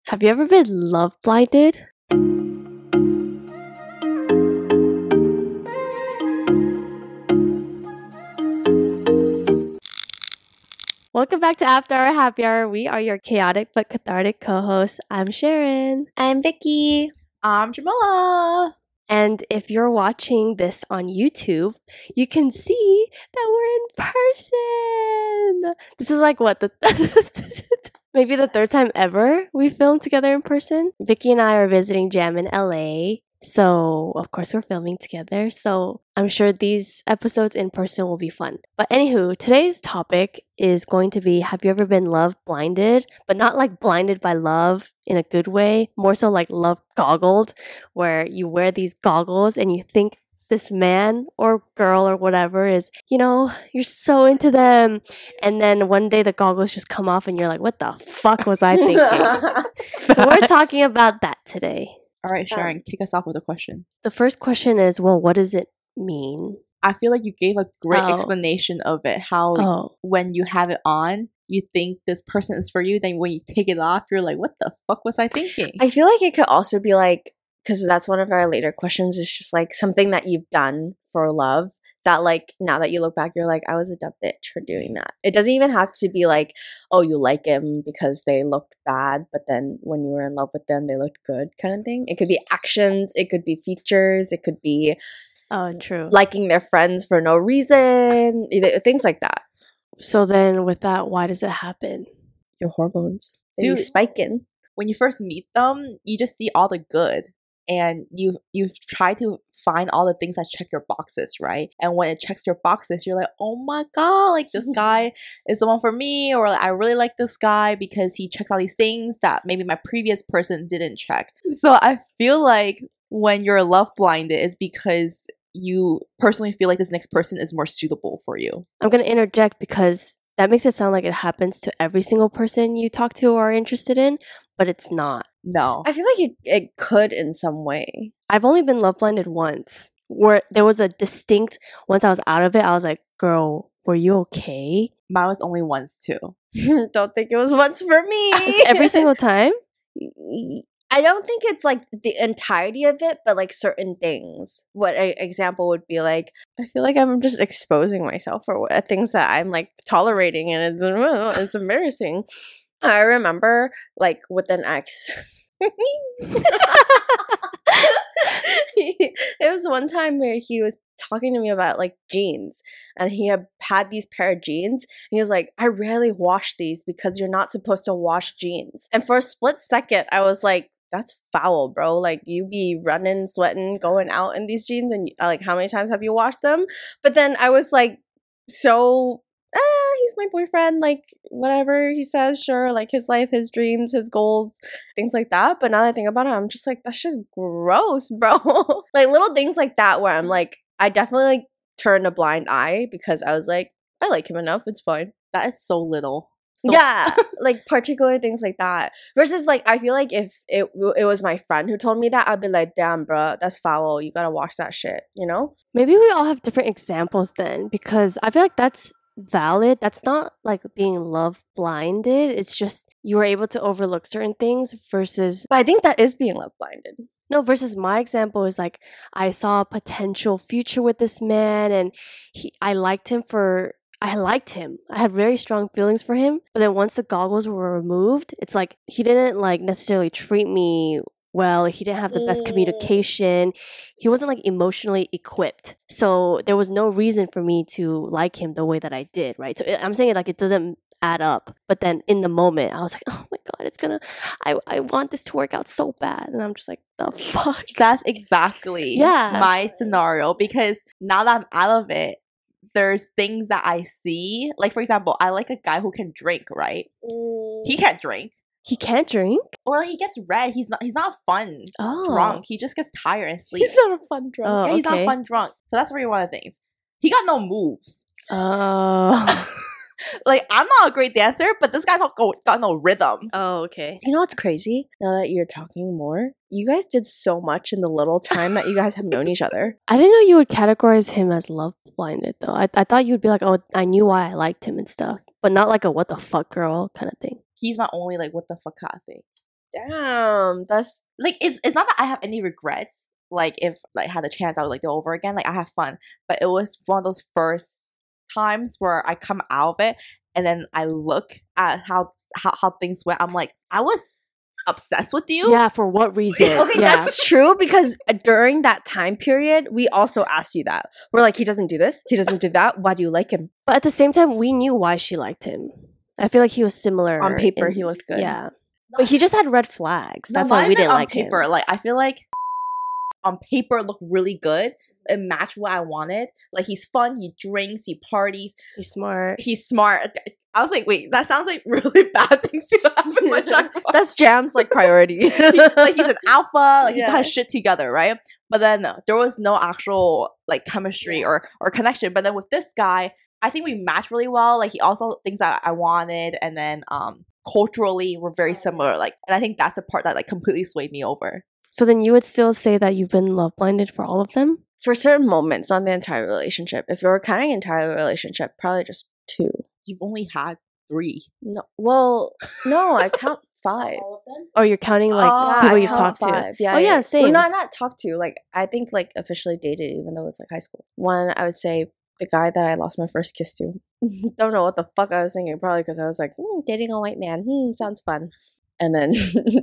Have you ever been love blinded? Welcome back to After Hour Happy Hour. We are your chaotic but cathartic co-hosts. I'm Sharon. I'm Vicky. I'm Jamila. And if you're watching this on YouTube, you can see that we're in person. This is like what maybe the third time ever we filmed together in person. Vicky and I are visiting Jam in LA. So, of course, we're filming together. So, I'm sure these episodes in person will be fun. But anywho, today's topic is going to be, have you ever been love blinded? But not like blinded by love in a good way. More so like love goggled, where you wear these goggles and you think this man or girl or whatever is, you're so into them. And then one day the goggles just come off and you're like, what the fuck was I thinking? So, we're talking about that today. All right, Sharon, kick us off with a question. The first question is, well, what does it mean? I feel like you gave a great explanation of it. How when you have it on, you think this person is for you. Then when you take it off, you're like, what the fuck was I thinking? I feel like it could also be like, because that's one of our later questions, is just like something that you've done for love that like now that you look back, you're like, I was a dumb bitch for doing that. It doesn't even have to be like, oh, you like him because they looked bad, but then when you were in love with them, they looked good kind of thing. It could be actions, it could be features, it could be true, liking their friends for no reason, things like that. So then with that, why does it happen? Your hormones. Dude, spiking. When you first meet them, you just see all the good. And you try to find all the things that check your boxes, right? And when it checks your boxes, you're like, oh my god, like this guy is the one for me, or like, I really like this guy because he checks all these things that maybe my previous person didn't check. So I feel like when you're love blinded is because you personally feel like this next person is more suitable for you. I'm going to interject because that makes it sound like it happens to every single person you talk to or are interested in, but it's not. No. I feel like it could in some way. I've only been love blinded once, where there was a distinct, once I was out of it, I was like, girl, were you okay? Mine was only once too. Don't think it was once for me. Every single time? I don't think it's like the entirety of it, but like certain things. What an example would be like, I feel like I'm just exposing myself for things that I'm like tolerating, and it's embarrassing. I remember like with an ex. It was one time where he was talking to me about like jeans, and he had these pair of jeans, and he was like, I rarely wash these because you're not supposed to wash jeans. And for a split second I was like, that's foul, bro. Like, you be running, sweating, going out in these jeans, and like, how many times have you washed them? But then I was like, so he's my boyfriend, like whatever he says, sure, like his life, his dreams, his goals, things like that. But now that I think about it, I'm just like, that's just gross, bro. Like little things like that where I'm like, I definitely like turned a blind eye because I was like, I like him enough, it's fine. That is so little. So yeah, like particular things like that. Versus like, I feel like if it was my friend who told me that, I'd be like, damn, bro, that's foul. You gotta watch that shit, you know? Maybe we all have different examples then, because I feel like that's valid. That's not like being love blinded. It's just you were able to overlook certain things versus. But I think that is being love blinded. No, versus my example is like I saw a potential future with this man, and I liked him. I had very strong feelings for him. But then once the goggles were removed, it's like he didn't like necessarily treat me well. He didn't have the best communication. He wasn't like emotionally equipped. So there was no reason for me to like him the way that I did, right? So I'm saying it like it doesn't add up. But then in the moment, I was like, oh my God, I want this to work out so bad. And I'm just like, the fuck? That's exactly my scenario, because now that I'm out of it, there's things that I see. Like, for example, I like a guy who can drink, right? He can't drink. He can't drink? Or he gets red. He's not fun drunk. He just gets tired and sleeps. He's not a fun drunk. Oh, yeah, he's not fun drunk. So that's really one of the things. He got no moves. Oh. Like, I'm not a great dancer, but this guy got no rhythm. Oh, okay. You know what's crazy? Now that you're talking more, you guys did so much in the little time that you guys have known each other. I didn't know you would categorize him as love blinded, though. I thought you'd be like, oh, I knew why I liked him and stuff. But not like a what the fuck girl kind of thing. He's my only, like, what the fuck kind of thing. Damn, that's Like it's not that I have any regrets. Like if like had a chance, I would like do it over again. Like I have fun, but it was one of those first times where I come out of it and then I look at how things went. I'm like, I was obsessed with you. Yeah, for what reason? okay. Yeah. That's true because during that time period, we also asked you that. We're like, he doesn't do this, he doesn't do that. Why do you like him? But at the same time, we knew why she liked him. I feel like he was similar On paper, in- he looked good. Yeah, but he just had red flags. No, That's not why we even didn't on like paper. him. Like I feel like on paper looked really good. It matched what I wanted. Like he's fun, he drinks, he parties, He's smart. he's smart. I was like, wait, that sounds like really bad things to have in my checkbox. That's Jam's like priority. Like he's an alpha, like Yeah. he has shit together, right? But then there was no actual like chemistry or connection. But then with this guy, I think we matched really well. Like he also things that I wanted, and then culturally we're very similar. Like, and I think that's the part that like completely swayed me over. So then you would still say that you've been love blinded for all of them? For certain moments, not the entire relationship. If you're counting entire relationship, probably just 2. You've only had 3. No, well, no, I count 5. Or you're counting like Oh, people I you've count talked to? 5. Yeah, Oh, yeah, same. Well, not talked to. Like I think like officially dated, even though it was like high school. One, I would say the guy that I lost my first kiss to. Don't know what the fuck I was thinking. Probably because I was like, dating a white man. Sounds fun. And then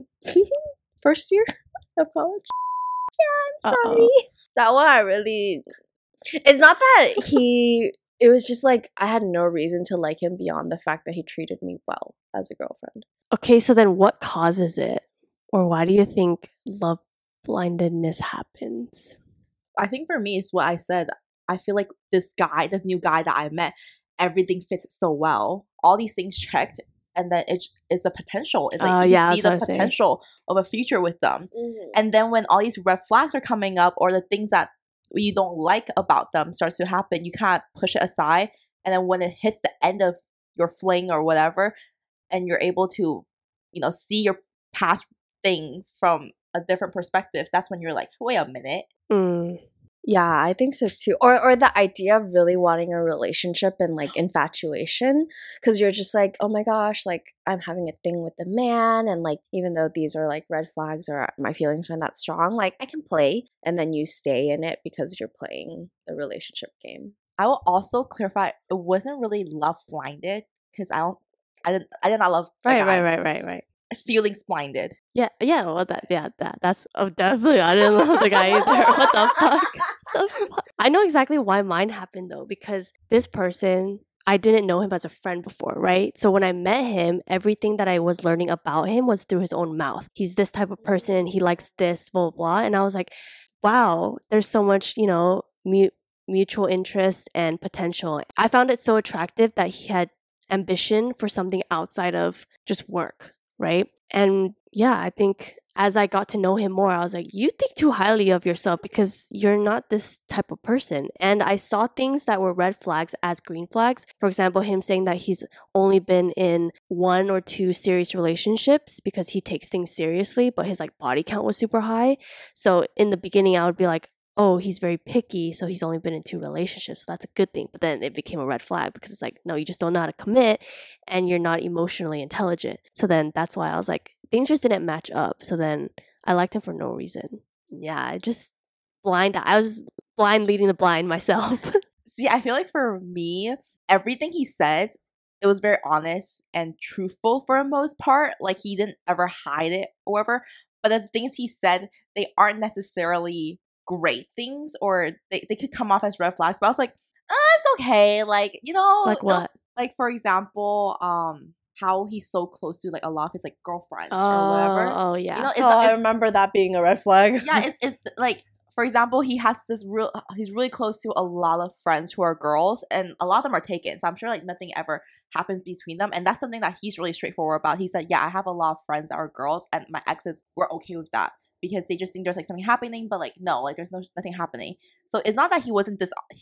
first year of college. Yeah, I'm sorry. Uh-oh. That one I really. It's not that he. It was just like I had no reason to like him beyond the fact that he treated me well as a girlfriend. Okay, so then what causes it? Or why do you think love blindedness happens? I think for me, it's what I said. I feel like this new guy that I met, everything fits so well. All these things checked, and then it's a potential. It's like you yeah, see that's what I the was saying. potential of a future with them. And then when all these red flags are coming up, or the things that you don't like about them starts to happen, you can't push it aside. And then when it hits the end of your fling or whatever, and you're able to, see your past thing from a different perspective, that's when you're like, wait a minute. Mm. Yeah, I think so too. Or the idea of really wanting a relationship and like infatuation, because you're just like, oh my gosh, like I'm having a thing with the man, and like even though these are like red flags or my feelings aren't that strong, like I can play, and then you stay in it because you're playing the relationship game. I will also clarify, it wasn't really love blinded because I did not love the guy. Right. Feelings blinded. Yeah, well, that's definitely. I didn't love the guy either. What the fuck? The fuck? I know exactly why mine happened though, because this person, I didn't know him as a friend before, right? So when I met him, everything that I was learning about him was through his own mouth. He's this type of person. He likes this, blah, blah, blah. And I was like, wow, there's so much, mutual interest and potential. I found it so attractive that he had ambition for something outside of just work, right? And yeah, I think as I got to know him more, I was like, you think too highly of yourself because you're not this type of person. And I saw things that were red flags as green flags. For example, him saying that he's only been in 1 or 2 serious relationships because he takes things seriously, but his like body count was super high. So in the beginning, I would be like, oh, he's very picky, so he's only been in 2 relationships, so that's a good thing. But then it became a red flag because it's like, no, you just don't know how to commit and you're not emotionally intelligent. So then that's why I was like, things just didn't match up. So then I liked him for no reason. Yeah, I was just blind leading the blind myself. See, I feel like for me, everything he said, it was very honest and truthful for the most part. Like he didn't ever hide it or whatever. But the things he said, they aren't necessarily great things, or they could come off as red flags, but I was like, it's okay, like Like what? Like for example, how he's so close to like a lot of his like girlfriends or whatever. Oh yeah. I remember that being a red flag. Yeah, it's like, for example, he's really close to a lot of friends who are girls, and a lot of them are taken, so I'm sure like nothing ever happens between them, and that's something that he's really straightforward about. He said, yeah, I have a lot of friends that are girls, and my exes were okay with that because they just think there's like something happening, but like no, like there's nothing happening. So it's not that he wasn't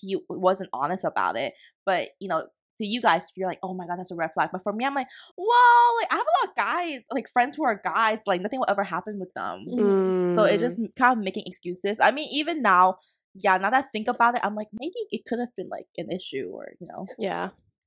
honest about it, but to you guys, you're like, oh my god, that's a red flag. But for me, I'm like, whoa, like I have a lot of guys, like friends who are guys, like nothing will ever happen with them. So it's just kind of making excuses. I mean, even now, yeah, now that I think about it, I'm like, maybe it could have been like an issue, or Yeah.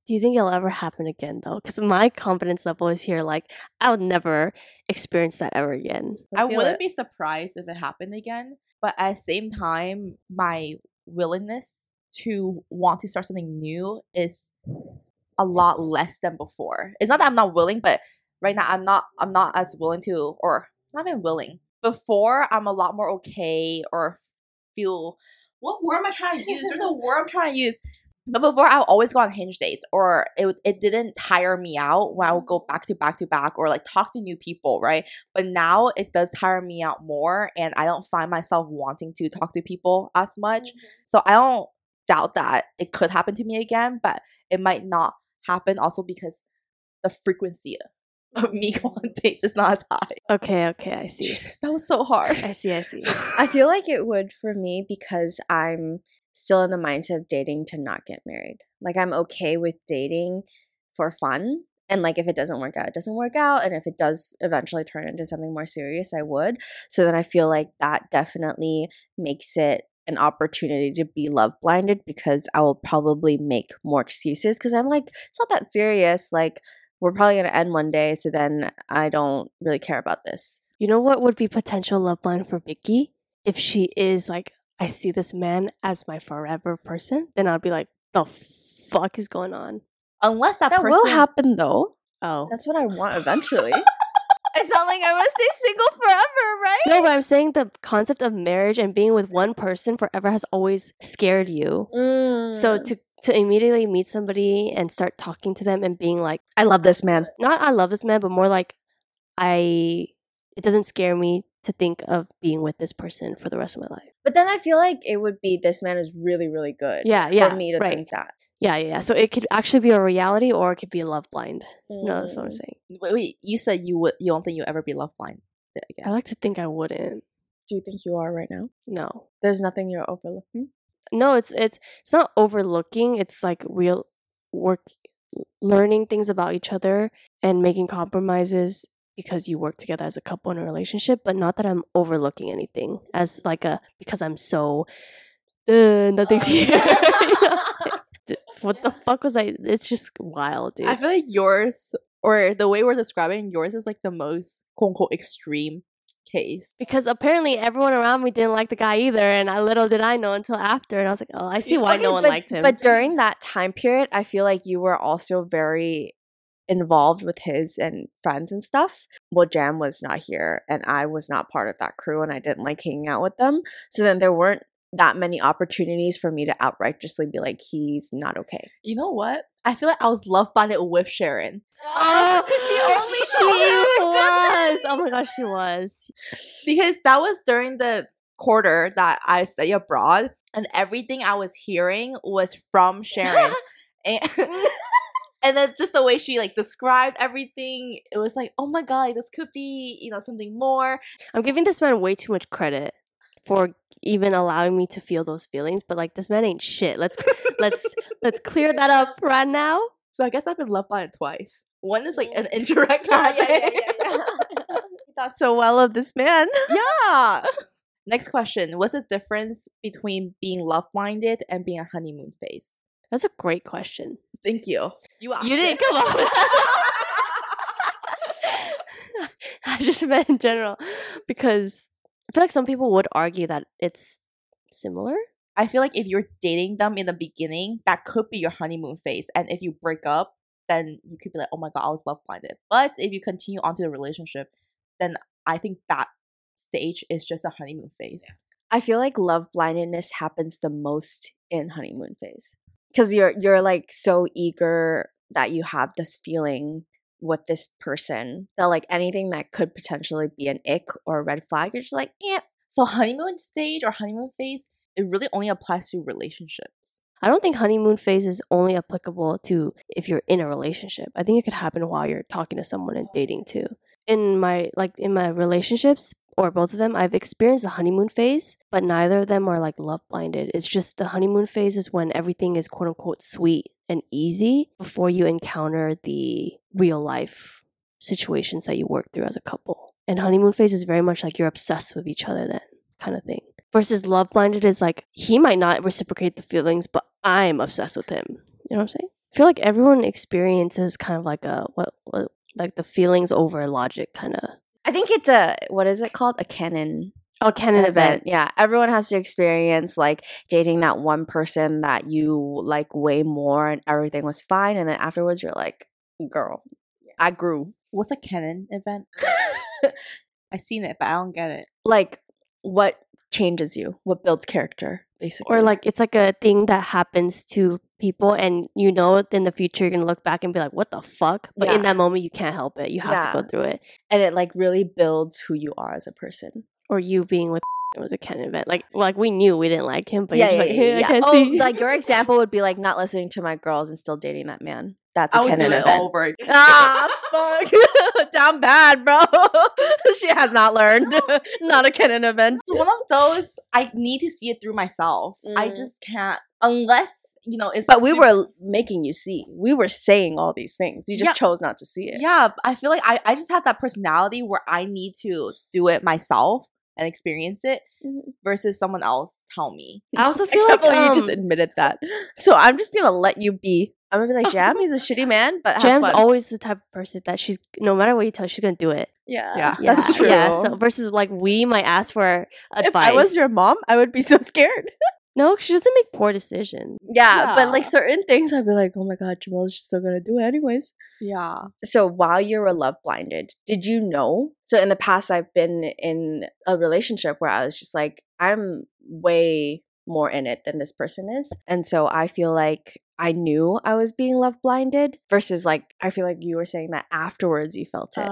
Do you think it'll ever happen again though? Because my confidence level is here. Like I would never experience that ever again. I feel wouldn't it. be surprised if it happened again, but at the same time, my willingness to want to start something new is a lot less than before. It's not that I'm not willing, but right now I'm not as willing to, or not even willing. Before, I'm a lot more okay or feel, what word am I trying to use? There's a word I'm trying to use. But before, I would always go on Hinge dates, or it didn't tire me out when I would go back to back, or like talk to new people, right? But now it does tire me out more, and I don't find myself wanting to talk to people as much. So I don't doubt that it could happen to me again, but it might not happen also because the frequency of me going on dates is not as high. Okay, I see. Jesus, that was so hard. I see. I feel like it would for me because I'm still in the mindset of dating to not get married. Like I'm okay with dating for fun. And like if it doesn't work out, it doesn't work out. And if it does eventually turn into something more serious, I would. So then I feel like that definitely makes it an opportunity to be love blinded because I will probably make more excuses because I'm like, it's not that serious. Like we're probably going to end one day. So then I don't really care about this. You know what would be potential love blind for Vicky? If she is like, I see this man as my forever person, then I'll be like, the fuck is going on? Unless that That person will happen though. Oh. That's what I want eventually. It's not like I want to stay single forever, right? No, but I'm saying the concept of marriage and being with one person forever has always scared you. So to immediately meet somebody and start talking to them and being like, I love this man. not I love this man, but more like it doesn't scare me to think of being with this person for the rest of my life. But then I feel like it would be this man is really, really good. Yeah, For me to right. think that. Yeah. So it could actually be a reality or it could be a love blind. No, that's what I'm saying. Wait, you said you don't think you'll ever be love blind I again. like to think I wouldn't. Do you think you are right now? No. There's nothing you're overlooking. No, it's not overlooking. It's like real work, learning things about each other and making compromises because you work together as a couple in a relationship. But not that I'm overlooking anything as like because I'm so nothing's here. You know what I'm saying? What the fuck was I? It's just wild, dude. I feel like yours, or the way we're describing yours, is like the most quote unquote extreme case. Because apparently everyone around me didn't like the guy either, and little did I know until after, and I was like, oh, I see why no one liked him. But during that time period, I feel like you were also very involved with his and friends and stuff. Well, Jam was not here, and I was not part of that crew, and I didn't like hanging out with them. So then there weren't that many opportunities for me to outrightly be like, he's not okay. You know what? I feel like I was love blinded with Sharon. Oh, oh my gosh, she was. Because that was during the quarter that I studied abroad, and everything I was hearing was from Sharon. and and then just the way she like described everything, it was like, oh my god, this could be, something more. I'm giving this man way too much credit for even allowing me to feel those feelings, but like this man ain't shit. Let's clear that up right now. So I guess I've been love blinded twice. One is like an indirect kind of thing. You thought so well of this man. Yeah. Next question. What's the difference between being love blinded and being a honeymoon phase? That's a great question. Thank you. You asked didn't it. come on. I just meant in general because I feel like some people would argue that it's similar. I feel like if you're dating them in the beginning, that could be your honeymoon phase. And if you break up, then you could be like, oh my god, I was love blinded. But if you continue on to the relationship, then I think that stage is just a honeymoon phase. I feel like love blindedness happens the most in honeymoon phase. Because you're like so eager that you have this feeling with this person that like anything that could potentially be an ick or a red flag, you're just like, yeah. So honeymoon stage or honeymoon phase, it really only applies to relationships. I don't think honeymoon phase is only applicable to if you're in a relationship. I think it could happen while you're talking to someone and dating too. In my relationships, or both of them, I've experienced a honeymoon phase, but neither of them are like love blinded. It's just the honeymoon phase is when everything is quote unquote sweet and easy before you encounter the real life situations that you work through as a couple. And honeymoon phase is very much like you're obsessed with each other then kind of thing. Versus love blinded is like he might not reciprocate the feelings, but I'm obsessed with him. You know what I'm saying? I feel like everyone experiences kind of like a what like the feelings over logic kind of. I think it's a, what is it called? A canon Oh, canon event. Yeah, everyone has to experience like dating that one person that you like way more and everything was fine. And then afterwards you're like, girl, I grew. What's a canon event? I've seen it, but I don't get it. Like, what changes you? What builds character, basically? Or like it's like a thing that happens to people, and you know in the future you're gonna look back and be like, "What the fuck?" But in Yeah. that moment you can't help it. You have to Yeah. go through it. and it like really builds who you are as a person. Or you being with it was a canon event. Like we knew we didn't like him, but you're just like, hey, I can't Oh, see. like your example would be like not listening to my girls and still dating that man. That's a I would canon do it event. over again. Ah, fuck. Down bad, bro. She has not learned. Not a canon event. It's one of those I need to see it through myself. I Mm. just can't unless it's. But we super- were making you see. We were saying all these things. You just Yeah. chose not to see it. Yeah, I feel like I just have that personality where I need to do it myself and experience it Mhm. versus someone else tell me. I also I feel can't like believe you just admitted that. So I'm just gonna let you be. I'm gonna be like, Jam, he's a shitty man, but have Jam's fun. always the type of person that she's no matter what you tell, she's gonna do it. Yeah, Yeah. that's true. Yeah. So versus like we might ask for advice. If I was your mom, I would be so scared. no, she doesn't make poor decisions. Yeah, but like Yeah. certain things, I'd be like, oh my god, Jamel's just still gonna do it anyways. Yeah. So while you were love blinded, did you know? So in the past, I've been in a relationship where I was just like, I'm way more in it than this person is. And so I feel like I knew I was being love blinded versus like, I feel like you were saying that afterwards you felt it.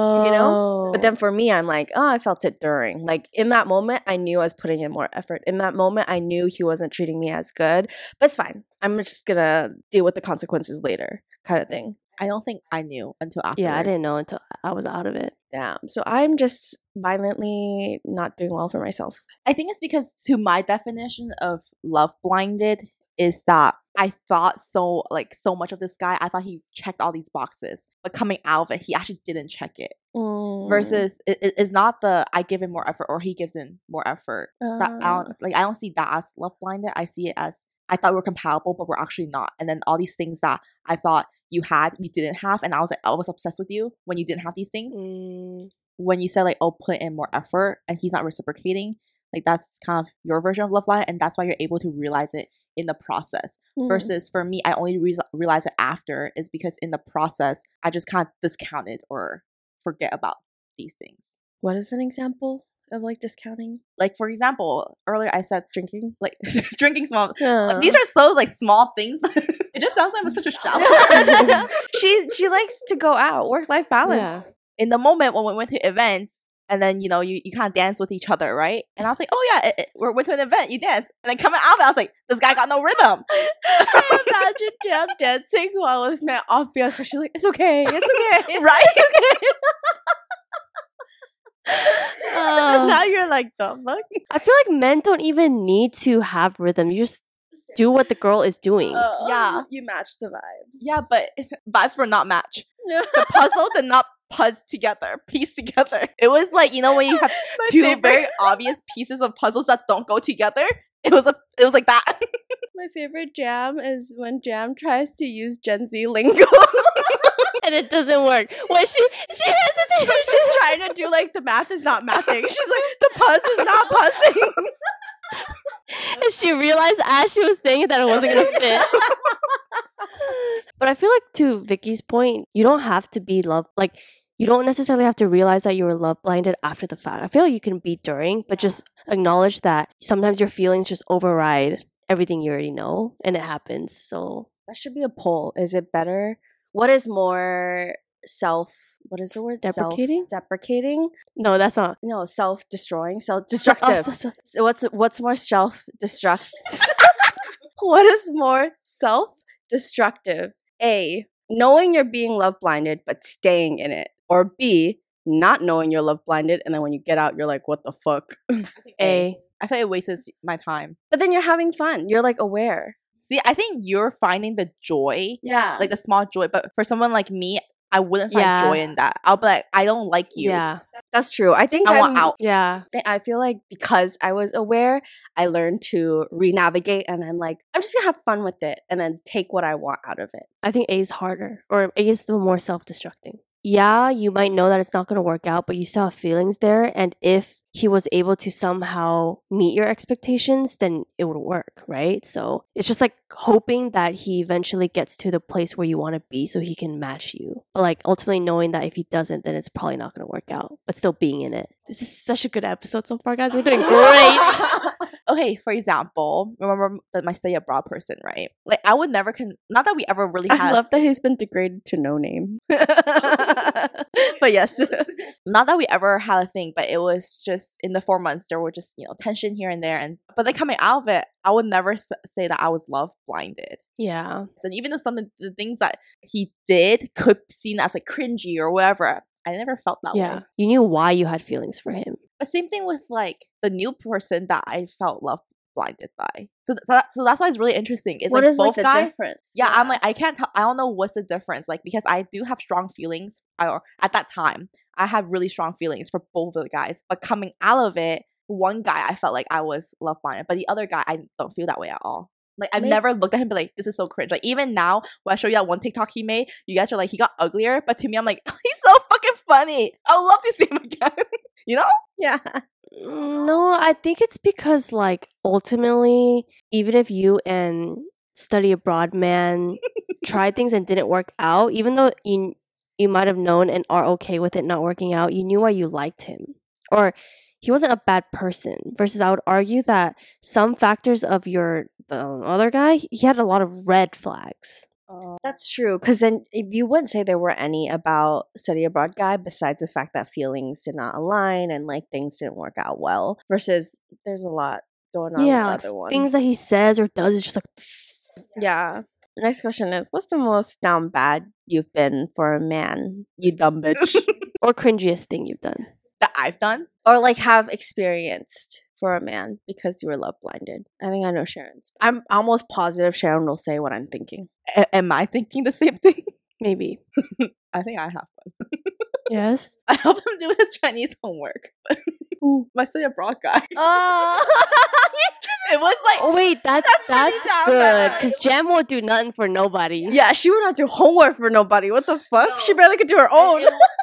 Oh, But then for me, I'm like, oh, I felt it during. Like in that moment, I knew I was putting in more effort. In that moment, I knew he wasn't treating me as good. But it's fine. I'm just gonna deal with the consequences later, kind of thing. I don't think I knew until afterwards. yeah, I didn't know until I was out of it. Damn. So I'm just violently not doing well for myself. I think it's because to my definition of love blinded is that I thought so much of this guy. I thought he checked all these boxes, but coming out of it, he actually didn't check it. Versus it's not the I give in more effort or he gives in more effort. That I don't see that as love blinded. I see it as I thought we were compatible, but we're actually not. And then all these things that I thought you had, you didn't have, and I was obsessed with you when you didn't have these things. When you said like, oh, put in more effort, and he's not reciprocating, like that's kind of your version of love blind, and that's why you're able to realize it in the process. Versus for me, I only realize it after is because in the process, I just kind of discounted or forget about these things. What is an example of like discounting? Like for example, earlier I said Drinking? like drinking small. Uh. These are so like small things, but it just sounds like I'm such a shallow. She likes to go out, work-life balance. Yeah. In the moment when we went to events, and then you kind of dance with each other, right? And I was like, oh yeah, we went to an event, you dance, and then coming out of it, I was like, this guy got no rhythm. I imagine Jam dancing while this man off BS, but she's like, it's okay, it's okay. Right? It's okay. Oh. Now you're like, the fuck? I feel like men don't even need to have rhythm. You just do what the girl is doing. Yeah. You match the vibes. Yeah, but vibes were not match. The puzzle did not piece together. It was like, when you have two very obvious pieces of puzzles that don't go together. It was like that. My favorite Jam is when Jam tries to use Gen Z lingo. And it doesn't work. When she hesitates. She's trying to do like the math is not mathing. She's like, the puzz is not puzzing. And she realized as she was saying it that it wasn't gonna fit. But I feel like to Vicky's point, you don't have to be you don't necessarily have to realize that you were love blinded after the fact. I feel like you can be during, but just acknowledge that sometimes your feelings just override everything you already know, and it happens. So That should be a poll. Is it better? What is more what is the word? Deprecating? Self-deprecating? no, that's not. No, self-destroying, self-destructive. So what's more self-destructive? What is more self-destructive? A, knowing you're being love blinded but staying in it. Or B, not knowing you're love blinded and then when you get out you're like, what the fuck? A. I feel it wastes my time. But then you're having fun. You're like aware. See, I think you're finding the joy, Yeah. like the small joy. But for someone like me, I wouldn't find Yeah. joy in that. I'll be like, I don't like you. Yeah. That's true. I think I want out. Yeah. I feel like because I was aware, I learned to re-navigate, and I'm like, I'm just gonna have fun with it, and then take what I want out of it. I think A is harder, or A is the more self-destructing. Yeah, you might know that it's not going to work out, but you still have feelings there. And if he was able to somehow meet your expectations, then it would work, right? So it's just like hoping that he eventually gets to the place where you want to be so he can match you. But like ultimately knowing that if he doesn't, then it's probably not going to work out, but still being in it. This is such a good episode so far, guys. We're doing great. Okay, for example, remember my stay abroad person, right? Like I would never not that we ever really I had love that he's been degraded to no name. But yes. not that we ever had a thing, but it was just in the 4 months there were just, tension here and there, but then coming out of it, I would never say that I was love blinded. Yeah. And even the things that he did could be seen as like cringy or whatever, I never felt that Yeah. way. You knew why you had feelings for him. But same thing with like the new person that I felt love blinded by. So that's why it's really interesting. It's What like is both the guys. difference? Yeah, I'm like I can't. I don't know what's the difference. Like because I do have strong feelings. Or at that time, I had really strong feelings for both of the guys. But coming out of it, one guy I felt like I was love blinded, but the other guy I don't feel that way at all. Like I've never looked at him and be like, this is so cringe. Like even now when I show you that one TikTok he made, you guys are like, he got uglier. But to me, I'm like, he's so fucking funny. I would love to see him again. You know? Yeah. No, I think it's because like ultimately, even if you and study abroad man tried things and didn't work out, even though you might have known and are okay with it not working out, you knew why you liked him. Or he wasn't a bad person. Versus I would argue that some factors of the other guy, he had a lot of red flags. That's true. Because then you wouldn't say there were any about study abroad guy besides the fact that feelings did not align and like things didn't work out well. Versus there's a lot going on Yeah, with like the other one. things that he says or does is just like Yeah. The next question is, what's the most down bad you've been for a man, you dumb bitch? or cringiest thing you've done. That I've done. Or like have experienced for a man because you were love blinded. I think I know Sharon's. I'm almost positive Sharon will say what I'm thinking. Am I thinking the same thing? Maybe. I think I have one. Yes. I helped him do his Chinese homework. My study abroad guy. It was like, Oh wait, that's pretty down good bad. because Jam won't do nothing for nobody. Yeah, she would not do homework for nobody. What the fuck? No. She barely could do her own.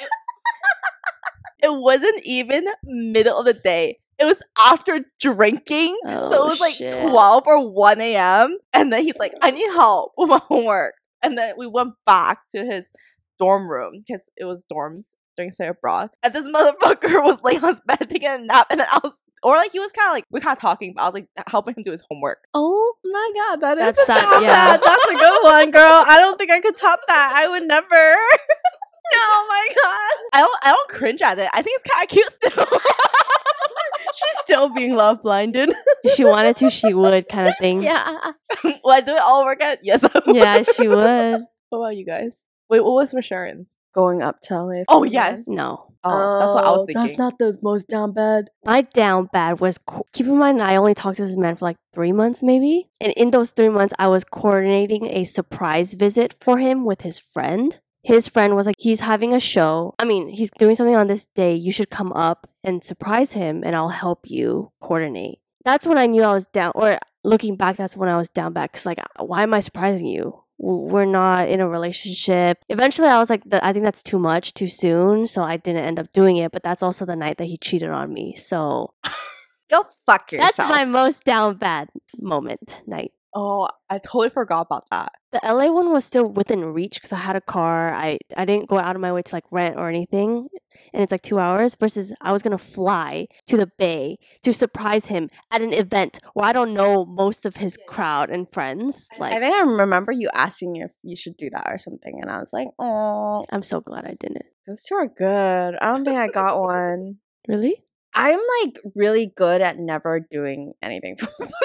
It wasn't even middle of the day. It was after drinking. So it Oh, was like shit. 12 or 1 a.m. And then he's like, I need help with my homework. And then we went back to his dorm room because it was dorms during stay abroad. And this motherfucker was laying on his bed taking a nap. And then he was kind of like, we're kind of talking, but I was like helping him do his homework. Oh my god, That's a that- top yeah. bad. That's a good one, girl. I don't think I could top that. I would never. Oh my god. I don't cringe at it. I think it's kind of cute still. She's still being love blinded. If she wanted to, she would, kind of thing. Yeah. Will I do it all over again? Yes, I will. Yeah, she would. What about you guys? Wait, what was for Sharon's? Going up to LA. Oh, yes. No. Oh, that's what I was thinking. That's not the most down bad. My down bad was, keep in mind, I only talked to this man for like 3 months maybe. And in those 3 months, I was coordinating a surprise visit for him with his friend. His friend was like, he's having a show. I mean, he's doing something on this day. You should come up and surprise him and I'll help you coordinate. That's when I knew I was down, or looking back, that's when I was down bad. Because like, why am I surprising you? We're not in a relationship. Eventually, I was like, I think that's too much, too soon. So I didn't end up doing it. But that's also the night that he cheated on me. So Go fuck yourself. that's my most down bad moment night. Oh, I totally forgot about that. The LA one was still within reach because I had a car. I didn't go out of my way to like rent or anything. And it's like 2 hours versus I was going to fly to the Bay to surprise him at an event where I don't know most of his crowd and friends. I Like, think I remember you asking if you should do that or something. And I was like, oh, I'm so glad I didn't. those two are good. I don't think I got one. Really? I'm like really good at never doing anything.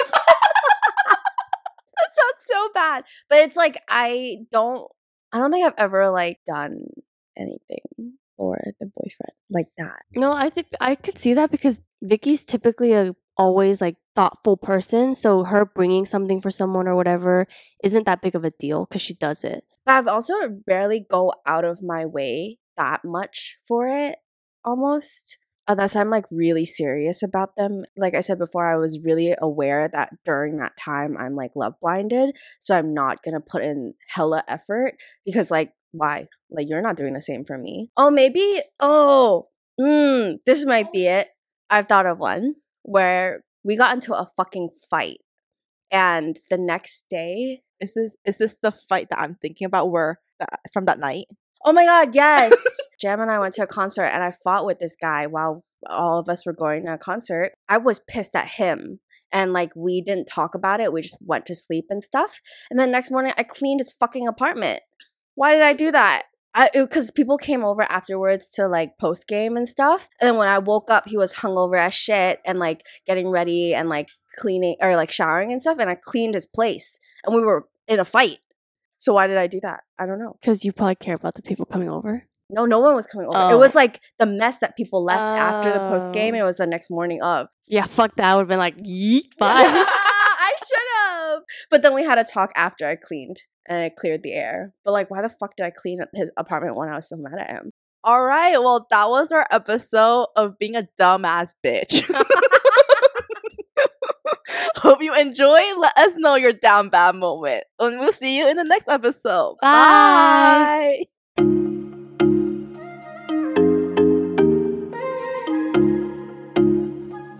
That sounds so bad. But it's like I don't think I've ever like done anything for the boyfriend like that. No, I think I could see that because Vicky's typically a always like thoughtful person. So her bringing something for someone or whatever isn't that big of a deal because she does it. But I've also rarely go out of my way that much for it, almost. Unless I'm like really serious about them. Like I said before, I was really aware that during that time I'm like love blinded. So I'm not gonna put in hella effort because like, why? Like you're not doing the same for me. Oh, maybe, this might be it. I've thought of one where we got into a fucking fight. And the next day, Is this the fight that I'm thinking about from that night? oh my god, yes! Jam and I went to a concert and I fought with this guy while all of us were going to a concert. I was pissed at him. And like we didn't talk about it. We just went to sleep and stuff. And then next morning I cleaned his fucking apartment. Why did I do that? Because people came over afterwards to like post game and stuff. And then when I woke up, he was hungover as shit and like getting ready and like cleaning or like showering and stuff. And I cleaned his place and we were in a fight. So why did I do that? I don't know. Because you probably care about the people coming over. No, no one was coming over. Oh. It was like the mess that people left after the post game. It was the next morning of. Yeah, fuck that. I would have been like, yeet, bye. I should have. But then we had a talk after I cleaned and I cleared the air. But like, why the fuck did I clean up his apartment when I was so mad at him? All right, well, that was our episode of being a dumbass bitch. Hope you enjoy. Let us know your down bad moment. And we'll see you in the next episode. Bye. Bye.